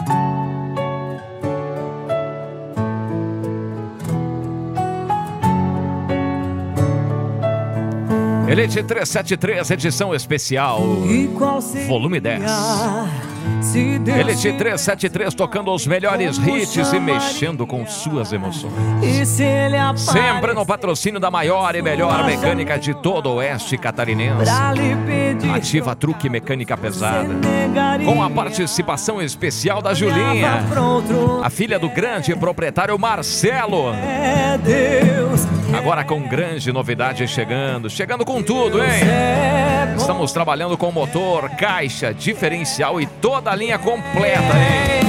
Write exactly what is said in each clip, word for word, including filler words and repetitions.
Elite trezentos e setenta e três, edição especial, volume dez. Elite trezentos e setenta e três, tocando os melhores hits e mexendo com suas emoções. Sempre no patrocínio da maior e melhor mecânica de todo o oeste catarinense, Ativa Truque Mecânica Pesada, com a participação especial da Julinha, a filha do grande proprietário Marcelo. Agora com grande novidade chegando, chegando com tudo, hein? Estamos trabalhando com motor, caixa, diferencial e toda a linha completa, hein?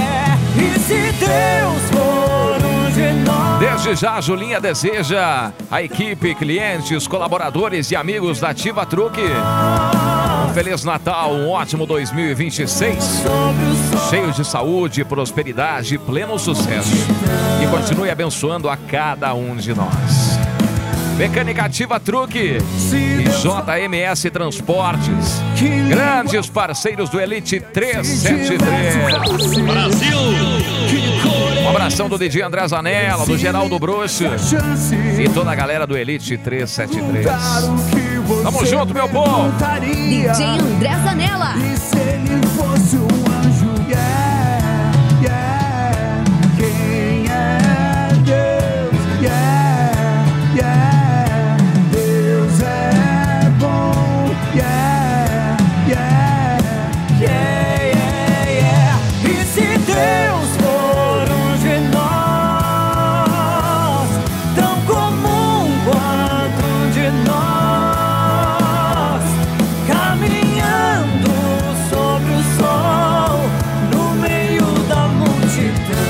Desde já a Julinha deseja a equipe, clientes, colaboradores e amigos da Ativa Truque um Feliz Natal, um ótimo dois mil e vinte e seis, cheio de saúde, prosperidade e pleno sucesso, e continue abençoando a cada um de nós. Mecânica Ativa Truque e J M S Transportes, grandes parceiros do Elite trezentos e setenta e três. Brasil! Um abração do D J André Zanella, do Geraldo Bruxo e toda a galera do Elite trezentos e setenta e três. Tamo junto, meu povo! D J André Zanella. E se ele fosse um anjo, yeah, yeah, quem é Deus, yeah, yeah, Deus é bom, yeah, yeah, yeah, yeah, yeah. E se Deus for um de nós, tão comum quanto um de nós, caminhando sobre o sol, no meio da multidão,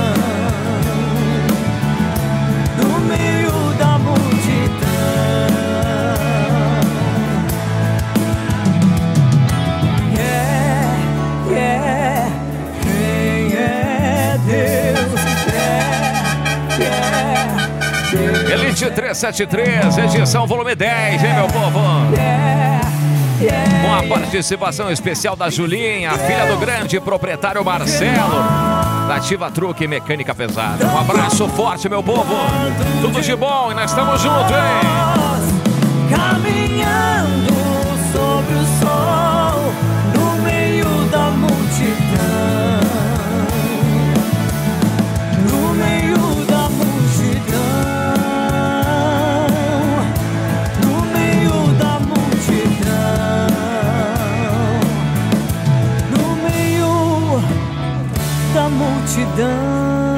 no meio da multidão. Yeah, yeah, quem é Deus? Yeah, yeah, Deus. Elite trezentos e setenta e três, edição volume dez, hein, meu povo? Yeah, yeah, Com a participação especial da Julinha, a filha do grande proprietário Marcelo, da Ativa Truque Mecânica Pesada. Um abraço forte, meu povo. Tudo de bom e nós estamos juntos, hein? caminhando sobre o sol, no meio da multidão, no meio da multidão, no meio da multidão, no meio da multidão.